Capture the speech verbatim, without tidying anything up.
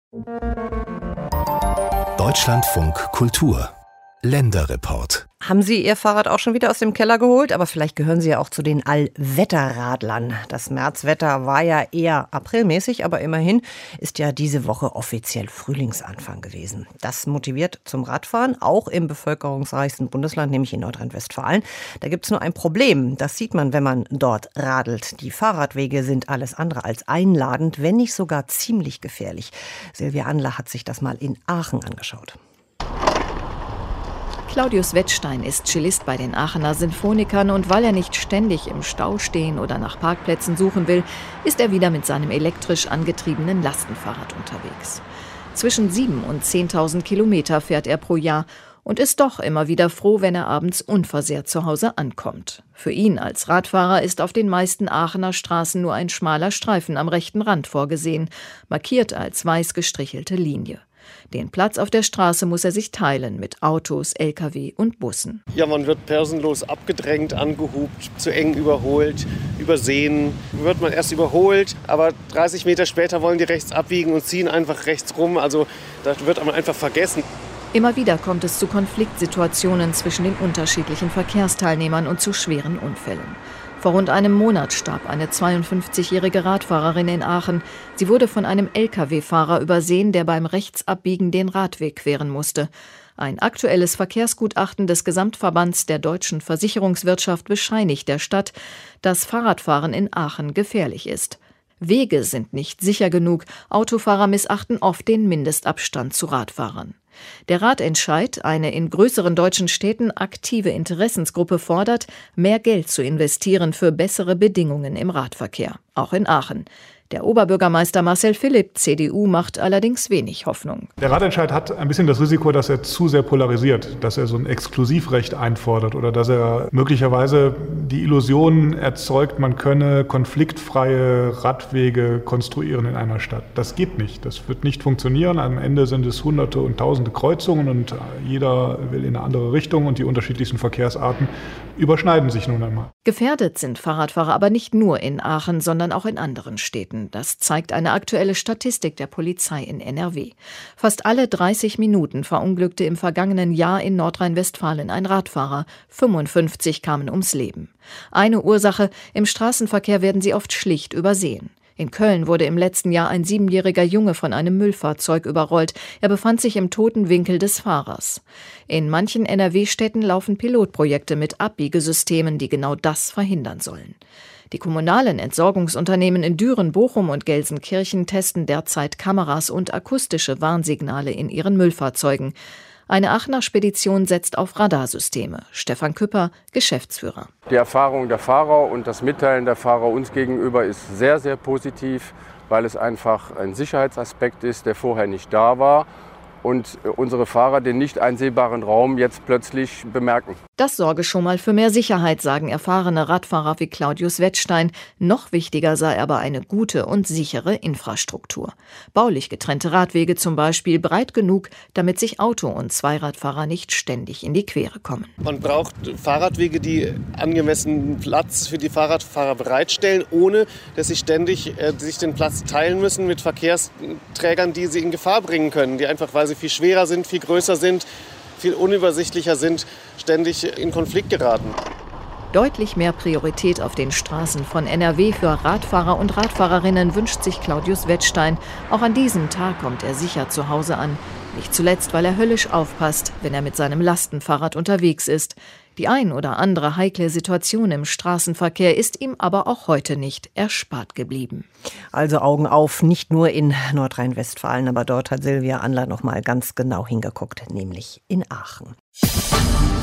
Deutschlandfunk Kultur Länderreport. Haben Sie Ihr Fahrrad auch schon wieder aus dem Keller geholt? Aber vielleicht gehören Sie ja auch zu den Allwetterradlern. Das Märzwetter war ja eher aprilmäßig, aber immerhin ist ja diese Woche offiziell Frühlingsanfang gewesen. Das motiviert zum Radfahren, auch im bevölkerungsreichsten Bundesland, nämlich in Nordrhein-Westfalen. Da gibt es nur ein Problem. Das sieht man, wenn man dort radelt. Die Fahrradwege sind alles andere als einladend, wenn nicht sogar ziemlich gefährlich. Silvia Andler hat sich das mal in Aachen angeschaut. Claudius Wettstein ist Cellist bei den Aachener Sinfonikern und weil er nicht ständig im Stau stehen oder nach Parkplätzen suchen will, ist er wieder mit seinem elektrisch angetriebenen Lastenfahrrad unterwegs. Zwischen sieben und zehntausend Kilometer fährt er pro Jahr und ist doch immer wieder froh, wenn er abends unversehrt zu Hause ankommt. Für ihn als Radfahrer ist auf den meisten Aachener Straßen nur ein schmaler Streifen am rechten Rand vorgesehen, markiert als weiß gestrichelte Linie. Den Platz auf der Straße muss er sich teilen mit Autos, L K W und Bussen. Ja, man wird personenlos abgedrängt, angehupt, zu eng überholt, übersehen. Wird man erst überholt, aber dreißig Meter später wollen die rechts abbiegen und ziehen einfach rechts rum. Also da wird man einfach vergessen. Immer wieder kommt es zu Konfliktsituationen zwischen den unterschiedlichen Verkehrsteilnehmern und zu schweren Unfällen. Vor rund einem Monat starb eine zweiundfünfzigjährige Radfahrerin in Aachen. Sie wurde von einem L K W-Fahrer übersehen, der beim Rechtsabbiegen den Radweg queren musste. Ein aktuelles Verkehrsgutachten des Gesamtverbands der deutschen Versicherungswirtschaft bescheinigt der Stadt, dass Fahrradfahren in Aachen gefährlich ist. Wege sind nicht sicher genug. Autofahrer missachten oft den Mindestabstand zu Radfahrern. Der Radentscheid, eine in größeren deutschen Städten aktive Interessensgruppe, fordert, mehr Geld zu investieren für bessere Bedingungen im Radverkehr, auch in Aachen. Der Oberbürgermeister Marcel Philipp, C D U, macht allerdings wenig Hoffnung. Der Radentscheid hat ein bisschen das Risiko, dass er zu sehr polarisiert, dass er so ein Exklusivrecht einfordert oder dass er möglicherweise die Illusion erzeugt, man könne konfliktfreie Radwege konstruieren in einer Stadt. Das geht nicht, das wird nicht funktionieren. Am Ende sind es hunderte und tausende Kreuzungen und jeder will in eine andere Richtung und die unterschiedlichsten Verkehrsarten überschneiden sich nun einmal. Gefährdet sind Fahrradfahrer aber nicht nur in Aachen, sondern auch in anderen Städten. Das zeigt eine aktuelle Statistik der Polizei in N R W. Fast alle dreißig Minuten verunglückte im vergangenen Jahr in Nordrhein-Westfalen ein Radfahrer. fünfundfünfzig kamen ums Leben. Eine Ursache: im Straßenverkehr werden sie oft schlicht übersehen. In Köln wurde im letzten Jahr ein siebenjähriger Junge von einem Müllfahrzeug überrollt. Er befand sich im toten Winkel des Fahrers. In manchen N R W-Städten laufen Pilotprojekte mit Abbiegesystemen, die genau das verhindern sollen. Die kommunalen Entsorgungsunternehmen in Düren, Bochum und Gelsenkirchen testen derzeit Kameras und akustische Warnsignale in ihren Müllfahrzeugen. Eine Aachener Spedition setzt auf Radarsysteme. Stefan Küpper, Geschäftsführer. Die Erfahrung der Fahrer und das Mitteilen der Fahrer uns gegenüber ist sehr, sehr positiv, weil es einfach ein Sicherheitsaspekt ist, der vorher nicht da war. Und unsere Fahrer den nicht einsehbaren Raum jetzt plötzlich bemerken. Das sorge schon mal für mehr Sicherheit, sagen erfahrene Radfahrer wie Claudius Wettstein. Noch wichtiger sei aber eine gute und sichere Infrastruktur. Baulich getrennte Radwege zum Beispiel, breit genug, damit sich Auto- und Zweiradfahrer nicht ständig in die Quere kommen. Man braucht Fahrradwege, die angemessenen Platz für die Fahrradfahrer bereitstellen, ohne dass sie ständig äh, sich den Platz teilen müssen mit Verkehrsträgern, die sie in Gefahr bringen können, die einfach, weil sie viel schwerer sind, viel größer sind, viel unübersichtlicher sind, ständig in Konflikt geraten. Deutlich mehr Priorität auf den Straßen von N R W für Radfahrer und Radfahrerinnen wünscht sich Claudius Wettstein. Auch an diesem Tag kommt er sicher zu Hause an. Nicht zuletzt, weil er höllisch aufpasst, wenn er mit seinem Lastenfahrrad unterwegs ist. Die ein oder andere heikle Situation im Straßenverkehr ist ihm aber auch heute nicht erspart geblieben. Also Augen auf, nicht nur in Nordrhein-Westfalen, aber dort hat Silvia Andler noch mal ganz genau hingeguckt, nämlich in Aachen.